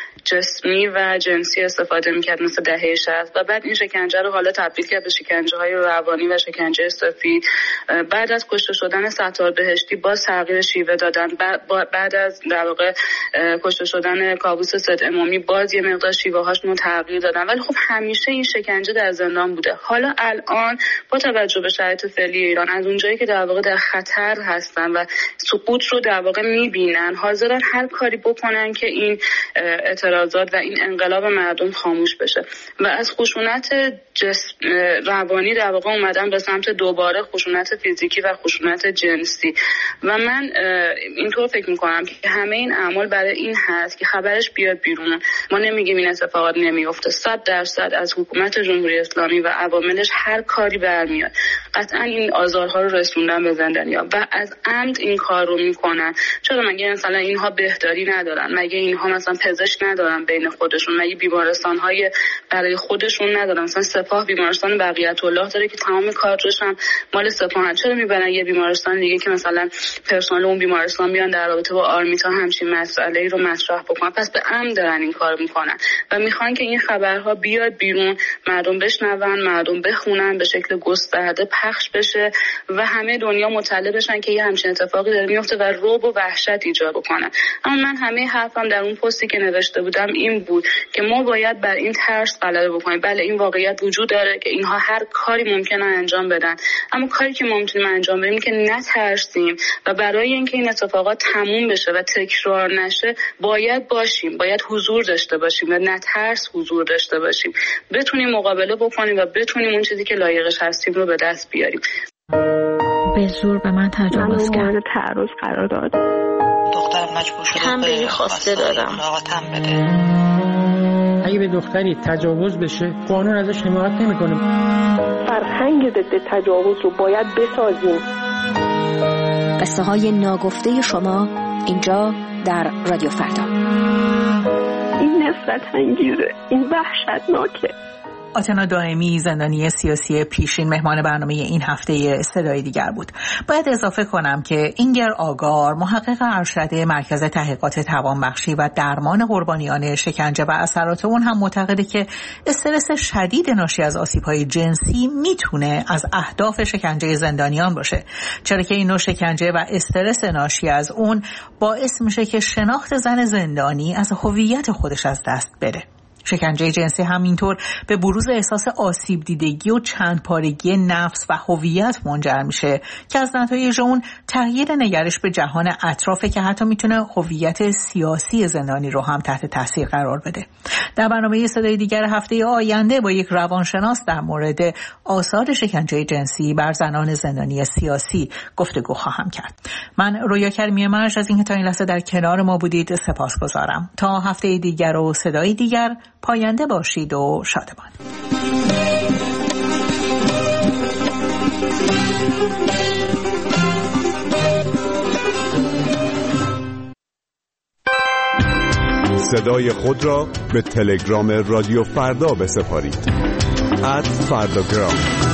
جسمی و جنسی استفاده میکرد مثل دهه شصت و بعد این شکنجه رو حالا تبدیل کرد به شکنجه های روانی و شکنجه سفید. بعد از کشته شدن ستار بهشتی باز تغییر شیوه دادن، بعد از در واقع کشته شدن کاووس سید امامی باز یه مقدار شیوه هاشون تغییر دادن، ولی خب همیشه این شکنجه در زندان بوده. حالا الان با توجه به شرایط فعلی ایران از اونجایی که در واقع در خطر هستن و سقوط رو در واقع میبینن، حاضرن هر کاری بکنن که این اعتراضات و این انقلاب مردم خاموش بشه و از خشونت جسم روانی در واقع اومدن به سمت دوباره خشونت فیزیکی و خشونت جنسی. و من اینطور فکر میکنم که همه این اعمال برای این هست که خبرش بیاد بیرون. ما نمیگیم این اتفاقات نمیفته، صد درصد از حکومت جمهوری اسلامی و عواملش هر کاری برمیاد. قطعا این آزارها رو رسوندن به زندانیا و از عمد این کار رو میکنن. چرا مگه مثلا اینها بهداری ندارن؟ مگه اینها مثلا پزشک ندارن بین خودشون؟ مگه بیمارستان های برای خودشون ندارن؟ مثلا سپاه بیمارستان بقیت الله داره که تمام کادرش هم مال سپاهن. چرا میبرن یه بیمارستان دیگه که مثلا پرسنل اون بیمارستان میان در رابطه با آرمیتا همچین مسئله‌ای رو مطرح بکنن؟ پس به عمد دارن این کار میکنن و میخوان که این خبرها بیاد بیرون، مردم بشنون، مردم بخونن، به شکل گسترده پخش بشه و همه دنیا مطلع بشن که یه همچین اتفاقی داره میفته و رعب و وحشت ایجاد بکنن. اما من همه حرفم در اون پستی که نوشته بودم این بود که ما باید بر این ترس غلبه بکنیم. بله این واقعیت وجود داره که اینها هر کاری ممکنه انجام بدن، اما کاری که ما میتونیم انجام بدیم که نترسیم و برای اینکه این اتفاقات تموم بشه و تکرار نشه باید باشیم، باید حضور داشته باشیم و نترس حضور داشته باشیم، بتونیم مقابله بکنیم و بتونیم اون چیزی که لایقش هستیم رو به دست بیاریم. به زور به من تجاوز کرد، من تعرض قرار داد، دخترم مجبور شده تنبیهی خواسته دادم. مراقبتم بده. اگه به دختری تجاوز بشه قانون ازش حمایت نمیکنه. فرهنگ ضد تجاوز رو باید بسازیم. قصه های ناگفته شما اینجا در رادیو فردا. این نفرت انگیزه، این وحشتناکه. آتنا دائمی زندانی سیاسی پیشین مهمان برنامه این هفته صدای دیگر بود. باید اضافه کنم که اینگر آگار، محقق ارشد مرکز تحقیقات توانبخشی و درمان قربانیان شکنجه و اثرات اون، هم معتقده که استرس شدید ناشی از آسیب‌های جنسی میتونه از اهداف شکنجه زندانیان باشه، چرا که این نوع شکنجه و استرس ناشی از اون باعث میشه که شناخت زن زندانی از هویت خودش از دست بره. شکنجه جنسی همینطور به بروز احساس آسیب دیدگی و چند پارگی نفس و هویت منجر میشه که از نتایج اون تغییر نگرش به جهان اطرافه که حتی میتونه هویت سیاسی زندانی رو هم تحت تاثیر قرار بده. در برنامه صدای دیگر هفته آینده با یک روانشناس در مورد آثار شکنجه جنسی بر زنان زندانی سیاسی گفتگو خواهم کرد. من رویا کریمی مرج از اینکه تا این لحظه در کنار ما بودید سپاسگزارم. تا هفته دیگر و صدای دیگر، پاینده باشید و شادمان. صدای خود را به تلگرام رادیو فردا بسپارید. ات فرداگرام.